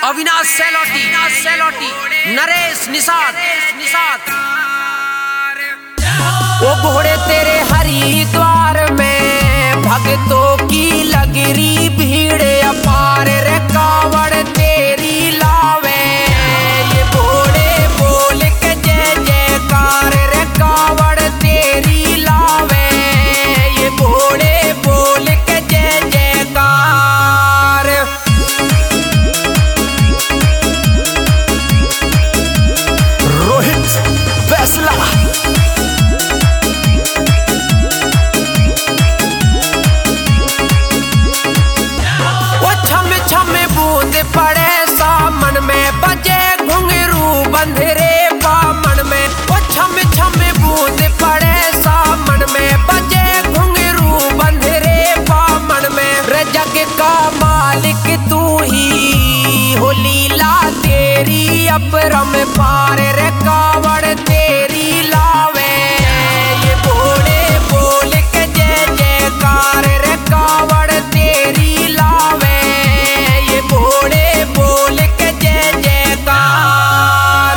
अविनाश सेलोटी, नरेश निषाद। वो घोड़े तेरे हरिद्वार में भक्तों की लगरी भीड़ अपार रे कावड़ तेरी लावे। ये घोड़े बोल के जय जयकार रे कावड़ तेरी लावे। ये घोड़े बोल के जय जयकार। रोहित फैसला बूंद पड़े सामन में बजे घुंघरू बंधरे बामन में। वो छम छम बूंद पड़े सामन में बजे घुंघरू बंधरे बामन में। रे जग का मालिक तू ही हो, लीला तेरी अपरम पार रे कावड़ तेरी लावे। ये घोड़े बोल के जय जयकार रे कावड़ तेरी लावे। घोड़े बोल के जय जयकार।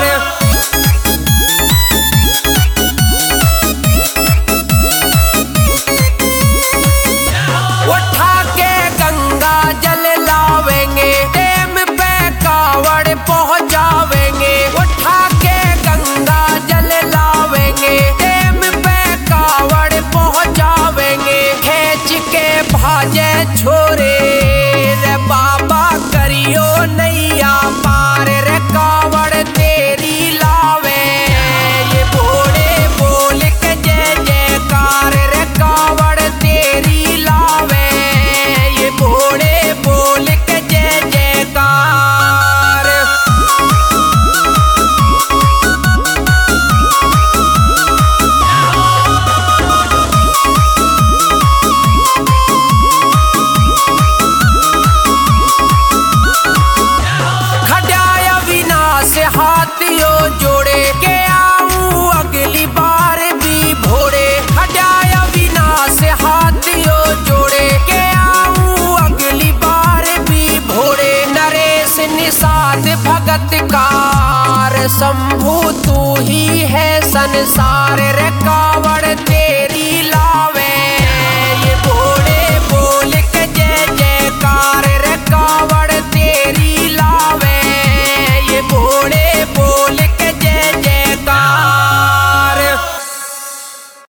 उठा के गंगा जल लावेंगे, डैम पे कावड़ पहुंचावेंगे। उठा के गंगा जल लावेंगे, डैम पे कावड़ पहुंचावेंगे। खींच के भाजे छोरे रे बाबा करियो नैया पार रे कावड़ तेरी लावे। ये घोड़े बोल के जय जयकार रे कावड़ तेरी लावे। ये घोड़े बोल के जय जयकार। हाथियों जोड़े के आऊं अगली बार भी भोरे। हटाया विनाश हाथियों जोड़े के आऊं अगली बार भी भोरे। नरेश निषाद भगतकार शंभू तू ही है संसार रे कावड़।